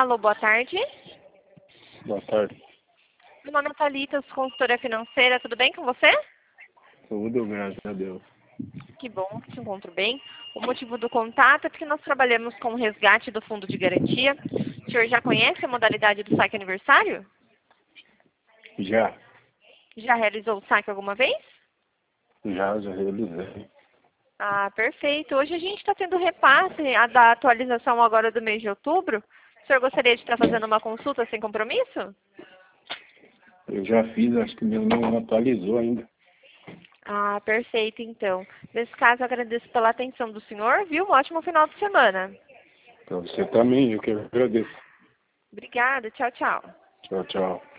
Alô, boa tarde. Boa tarde. Meu nome é Thalita, sou consultora financeira. Tudo bem com você? Tudo, graças a Deus. Que bom que te encontro bem. O motivo do contato é porque nós trabalhamos com o resgate do fundo de garantia. O senhor já conhece a modalidade do saque aniversário? Já Já realizou o saque alguma vez? realizei. Ah, perfeito. Hoje a gente está tendo repasse da atualização agora do mês de outubro. O senhor gostaria de estar fazendo uma consulta sem compromisso? Eu já fiz, acho que meu não atualizou ainda. Ah, perfeito, então. Nesse caso, agradeço pela atenção do senhor, viu? Um ótimo final de semana. Para você também, eu que agradeço. Obrigada, tchau, tchau. Tchau, tchau.